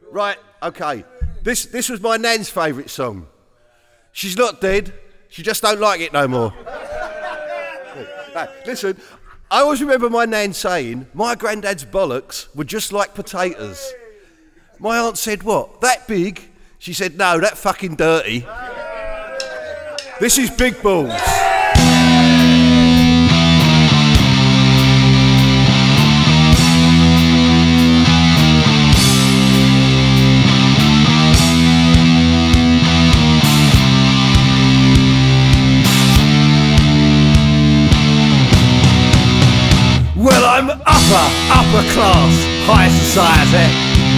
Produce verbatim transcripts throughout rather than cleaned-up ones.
Right, okay. This this was my nan's favourite song. She's not dead, she just don't like it no more. Right, listen, I always remember my nan saying, my granddad's bollocks were just like potatoes. My aunt said, what, that big? She said, no, that fucking dirty. This is Big Balls. Well, I'm upper, upper class, high society.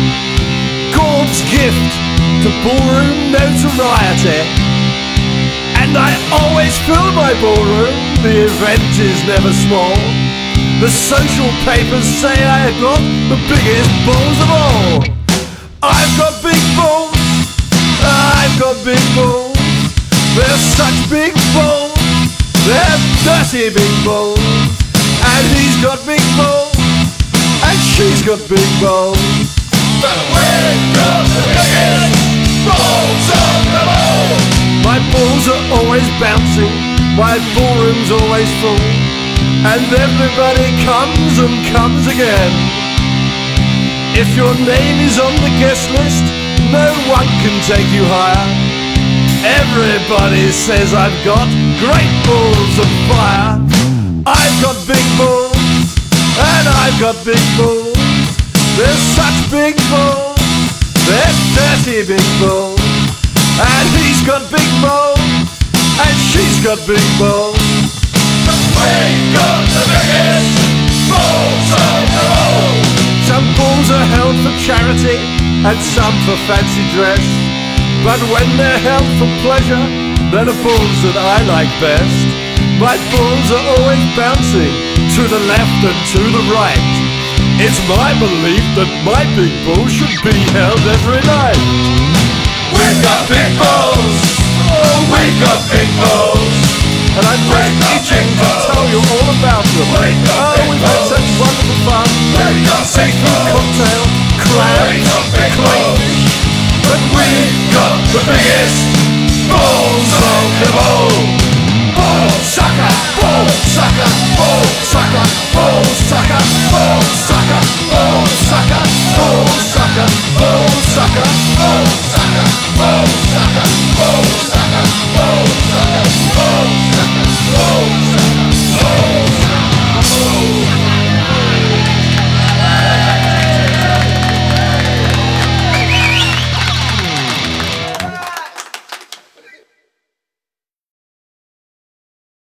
God's gift to ballroom notoriety. And I always fill my ballroom, the event is never small. The social papers say I got the biggest balls of all. I've got big balls, I've got big balls. They're such big balls, they're dirty big balls. And he's got big balls, and she's got big balls. But we've got the biggest balls of them all. My balls are always bouncing, my ballroom's always full, and everybody comes and comes again. If your name is on the guest list, no one can take you higher. Everybody says I've got great balls of fire. I've got big balls, and I've got big balls. They're such big balls, they're dirty big balls. And he's got big balls, and she's got big balls. But we've got the biggest balls of them all. Some balls are held for charity, and some for fancy dress. But when they're held for pleasure, they're the balls that I like best. My balls are always bouncing to the left and to the right. It's my belief that my big balls should be held every night. We've got big balls, oh we've got big balls. And I'm just itching to tell you all about them. We've got oh, we've had such wonderful fun. We've got seafood cocktail, crabs, crayfish. But we've got the biggest balls of them all. Ball sucker!